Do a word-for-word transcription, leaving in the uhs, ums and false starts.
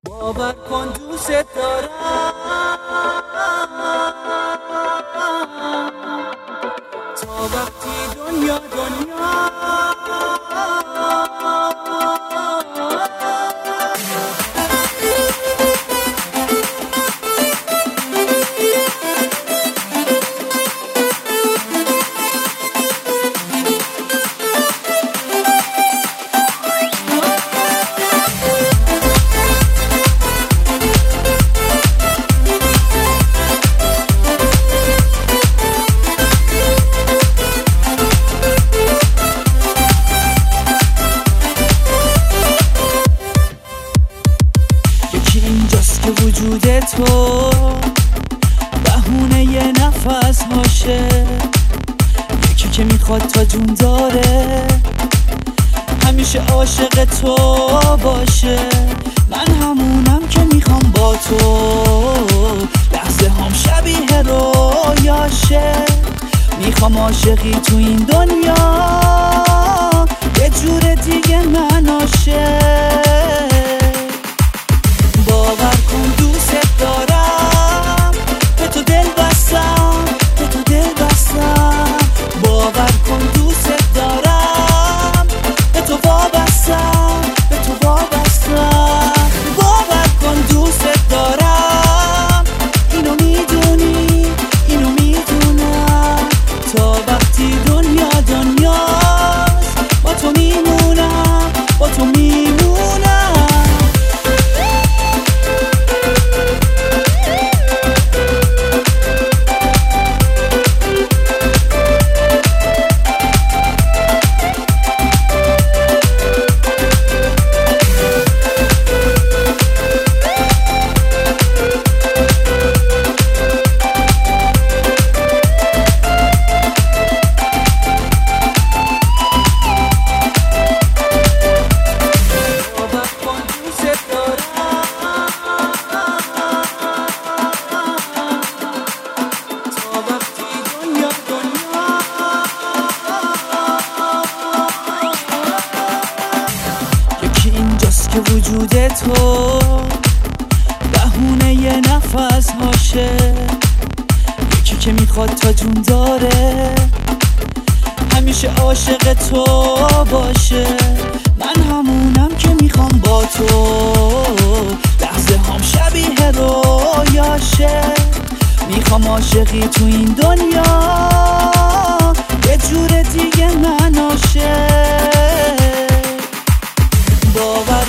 باور کن دوست دارم تا وقتی دنیا دنیا اینجاست که وجود تو بهونه یه نفس هاشه، یکی که میخواد تا جون داره همیشه عاشق تو باشه. من همونم که میخوام با تو لحظه هم شبیه رویاشه. میخوام عاشقی تو این دنیا یه جور دیگه مناشه. باور کن دوست دارم، به تو دل بستم، به تو دل بستم. باور کن دوست دارم، به تو وابستم، به تو وابستم. باور کن دوست دارم، اینو میدونی، اینو میدونم. تا وقتی دنیا دنیاست با تو میمونم، با تو میمونم. که وجود تو بهونه یه نفس هاشه، یکی که میخواد تا جون داره همیشه عاشق تو باشه. من همونم که میخوام با تو لحظه هم شبیه رویاشه. میخوام عاشقی تو این دنیا یه جور دیگه مناشه. باور